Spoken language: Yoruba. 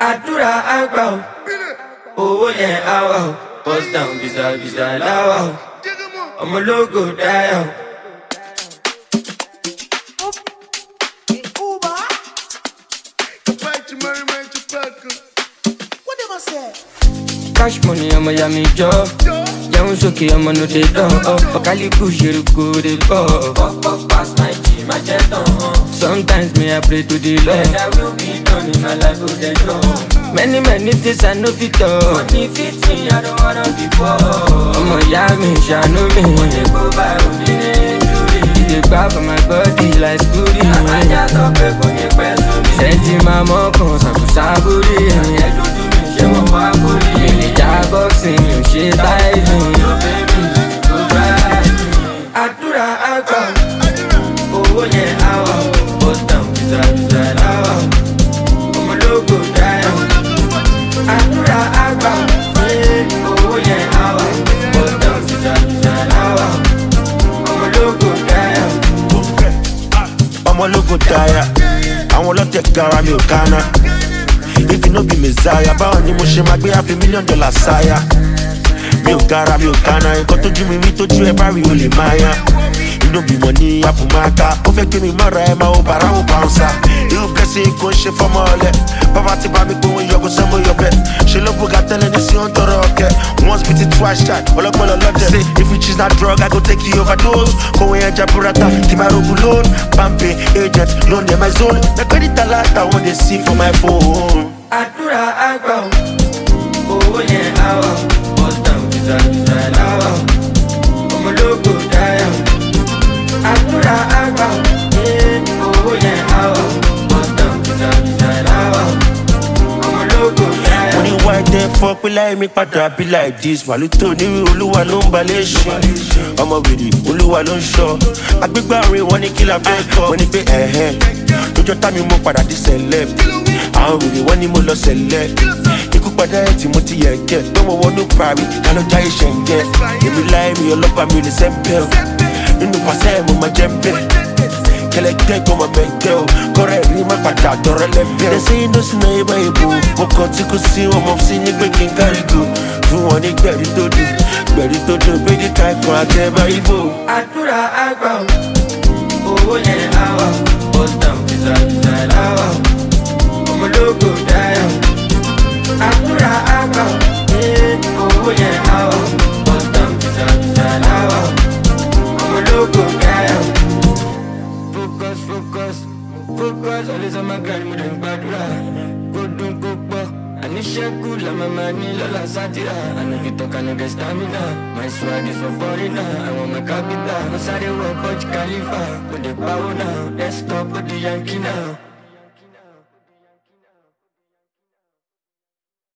àdúrà àgbà o, owó yẹn á wà o, bust down bìsàbìsà láwà o, ọmọ ológo dáyà o. Cash money, I'm a yummy job. Young Soki, I'm a no day dog. Okaliku, Shiruku, they fall. Fuck past 90, my jet on. Sometimes me, I pray to the Lord. That will be done in my life, with the Lord. Many things I know fit up. Money fit me, I don't wanna be poor. I'm a yummy, shano me. Money go by, they grab for my body like Scooty. I just up a funny person. Senti my mom, Saburi. She won't walk with me. Jab boxing, you shit like me. Your baby, go ride me. Àdúrà àgbà, owó yẹn á wà o, bust down bìsàbìsà láwà o, ọmọ ológo dáyà o. Àdúrà àgbà, owó yẹn á wà o, bust down bìsàbìsà láwà o, ọmọ ológo dáyà o. Ọmọ ológo dáyà, àwọn ọlọ́tẹ̀ gara mi ò kánná. If you no be Messiah, báwo ni mo ṣe máa gbé $500 million sáyà? Mi ò gara, mi ò kánná, nǹkan tójú mi rí tójú ẹ bá rí o lè máa yá. Inú bímọ ní Apumaka, ó fẹ́ gbé mi mọ́ra ẹ máa ó bàrà ó bouncer. Irú blessing kò ń ṣe fọ́mọ ọ̀lẹ, bàbá ti bá mi pé òun yọgò sẹ́mo yọbẹ̀. Ṣé ló bùgà tẹ́lẹ̀ ní sí òun tọrọ ọ̀kẹ́? Once beat it twice shot, ọlọ́gbọ́n lọ́dẹ̀. Say if you choose that drug, I go take you overdose. Kòwé ẹja burata, kì máa rogun loan. Bambi agent, loan dem my zone. Na credit alert, I wan dey see for my phone. Àdúrà àgbà o, owó yẹn á wà o, bust down bìsàbìsà láwà o, ọmọ ológo dáyà o. Àdúrà àgbà o, owó yẹn á wà o, bust down bìsàbìsà láwà o, ọmọ ológo dáyà o. Mo ní wá ẹ̀dẹ̀ fọ́ pé láì mi padà be like this. Wàlúùtò nírú olúwa ló ń balẹ̀ ṣe. Ọmọ wèrè olúwa ló ń ṣọ́. Agbégbá orin wọn ní kí la fẹ́ kọ́. Mo ní pé lójọ́ tá mi mo padà di celeb. Àwọn wèrè wọ́n ní mo lọ sẹ̀lẹ̀. Ikú padà ẹ̀ tí mo ti yẹ̀ kẹ́. Pé mo wọnú parí, ká ló jáyé ṣẹ̀ǹgẹ̀. Èmi láì mi ọlọ́pàá mi ò lè sẹ́ńpẹ́ o. Nínú pàṣẹ mo máa jẹ́ ń bẹ̀. Kẹlẹ́gbẹ́ gbọ́ mọ̀ mẹ́gbẹ́ o. Kọ́rẹ́ rí má padà dọ̀rọ̀ lẹ́bẹ̀. They say no sí náà ibà ìbò. Mo kàn tí kò sí wọn mọ̀ sí ní pé kí n kárí go. Fún wọn ní gbẹ̀rí tó dùn. Gbẹ̀rí tó dùn pé kí ká ikọ̀ àtẹ̀bá ìbò. Àdúrà àgbà o, owó yẹn á wà o, bust down bìsàbìsà láwà o, ọmọ ológo dáyà o. Àdúrà àgbà o, owó yẹn á wà o, bust down bìsàbìsà láwà o, ọmọ ológo dáyà o. Focus, always on my grind, mo dẹ̀ gbàdúrà. Kó dùn kó pọ̀, àníṣẹ́ kú làmà máa ní lọ́la sátìrà. And if you talk, I no get stamina. My swag is for foreigner, I want my capital. Mo sáré wọ Burj Khalifa, kò dé pawó náà. Let's stop with the Yankee now.